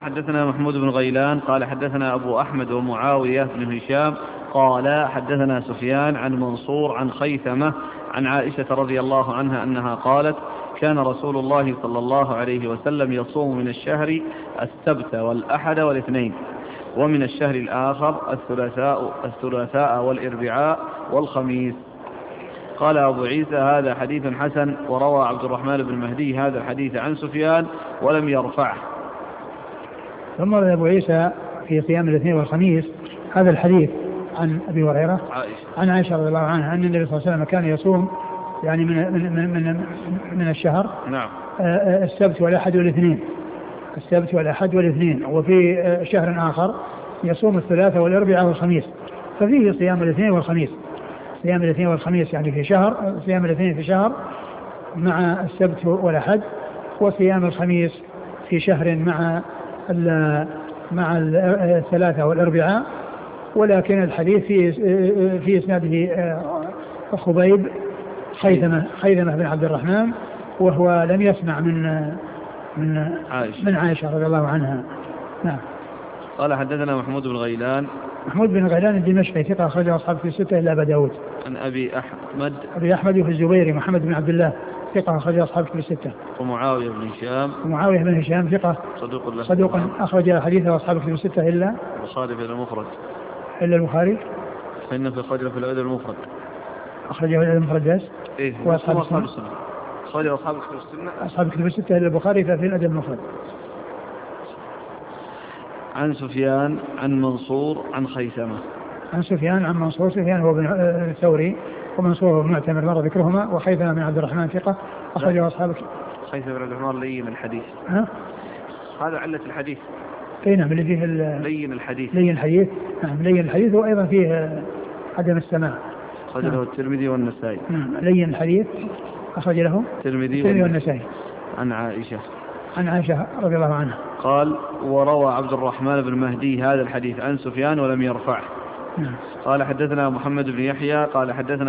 حدثنا محمود بن غيلان قال حدثنا أبو أحمد ومعاوية بن هشام قال حدثنا سفيان عن منصور عن خيثمة عن عائشة رضي الله عنها أنها قالت كان رسول الله صلى الله عليه وسلم يصوم من الشهر السبت والأحد والاثنين، ومن الشهر الآخر الثلاثاء والأربعاء والخميس. قال أبو عيسى هذا حديث حسن، وروى عبد الرحمن بن مهدي هذا الحديث عن سفيان ولم يرفعه. ثم أبو عيسى في صيام الاثنين والخميس هذا الحديث عن أبي هريرة عن عائشة رضي الله عنها أن النبي صلى الله عليه وسلم كان يصوم يعني من الشهر نعم السبت والأحد والاثنين، السبت والأحد والاثنين، وفي شهر آخر يصوم الثلاثاء والأربعاء والخميس، ففيه صيام الاثنين والخميس، صيام الاثنين والخميس يعني في شهر، صيام الاثنين في شهر مع السبت والأحد، وصيام الخميس في شهر مع الثلاثاء والأربعاء. ولكن الحديث في إسناده خبيب خيثمة بن عبد الرحمن، وهو لم يسمع من عائشة رضي الله عنها. نعم. قال حدثنا محمود بن غيلان. محمود بن غيلان الدمشقي ثقة أخرجه أصحاب في الستة إلا أبا داود. عن أبي أحمد في الزبيري محمد بن عبد الله ثقة أخرجه أصحاب في الستة. ومعاوية بن هشام ثقة صدوق أخرج حديثه أصحاب في الستة إلا البخاري في المفرد. إلا البخاري فإن في الخرج في الأدب المفرد أخرجه الأدب المفرد بس. إيه وأصحاب السنة خرج أصحاب في الستة إلا البخاري ففي الأدب المفرد. عن سفيان عن منصور عن خيثمة. عن سفيان عن منصور، سفيان هو بن الثوري ومنصور هو معتمر مر ذكرهما، وخيثمة بن عبد الرحمن ثقة أخرجه أصحاب. خيثمة بن عبد الرحمن لين الحديث. هذا علة الحديث. نعم اللي فيه لين الحديث. نعم لين الحديث، وأيضا فيه عدم السماع. أخرج له الترمذي والنسائي. نعم لين الحديث أخرج له الترمذي والنسائي. عن عائشة رضي الله عنها قال وروى عبد الرحمن بن مهدي هذا الحديث عن سفيان ولم يرفعه. نعم. قال حدثنا محمد بن يحيى قال حدثنا